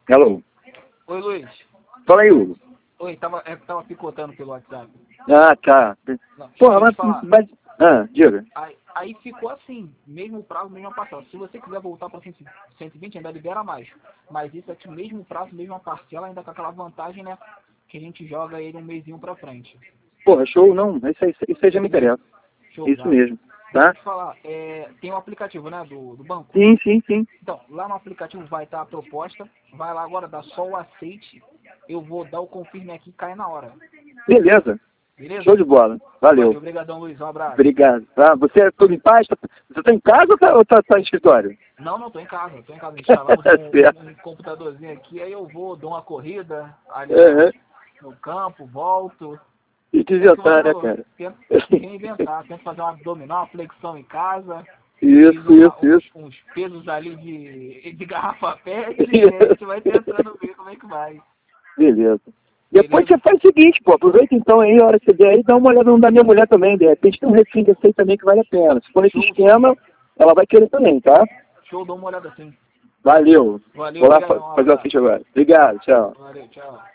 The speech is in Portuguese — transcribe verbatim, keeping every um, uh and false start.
Hello. Oi, Luiz. Fala aí, Hugo. Oi, tava, é, tava picotando pelo WhatsApp. Ah, tá. Não, Porra, deixa eu mas, te falar. mas... Ah, diga. Aí, aí ficou assim, mesmo prazo, mesma parcela. Se você quiser voltar para cento e vinte, ainda libera mais. Mas isso aqui, mesmo prazo, mesma parcela, ainda com aquela vantagem, né? Que a gente joga ele um mesinho pra frente. Porra, show, não. Isso aí, isso aí já me interessa. Show, Isso já. mesmo, Deixa tá? eu te falar, é, tem um aplicativo, né, do, do banco. Sim, sim, sim. Então, lá no aplicativo vai estar a proposta. Vai lá agora, dá só o aceite. Eu vou dar o confirme aqui e cai na hora. Beleza. Beleza? Show de bola. Valeu. Valeu, obrigadão, Luiz. Um abraço. Obrigado. Tá? Você é tudo em paz? Tá- Você tá em casa ou tá, ou tá, tá em escritório? Não, não, tô em casa, tô em casa. Instalamos um, Certo. um, um computadorzinho aqui, aí eu vou, dou uma corrida ali Uhum. no, no campo, volto. E É o que desinventar, você né, falou, cara? tento se reinventar, tento fazer uma abdominal, uma flexão em casa. Fiz Isso, uma- isso, uns, isso. uns pesos ali de, de garrafa pet e a gente vai tentando ver como é que vai. Beleza. Depois Beleza? você faz o seguinte, pô, aproveita então aí, a hora que você vier aí, dá uma olhada no da minha mulher também, de repente tem um refim desse aí também que vale a pena. Se for nesse Show, esquema, ela vai querer também, tá? show, dá uma olhada assim. Valeu. Valeu, Vou lá fa- obrigadão, um fazer o abraço. assist agora. Obrigado, tchau. Valeu, tchau.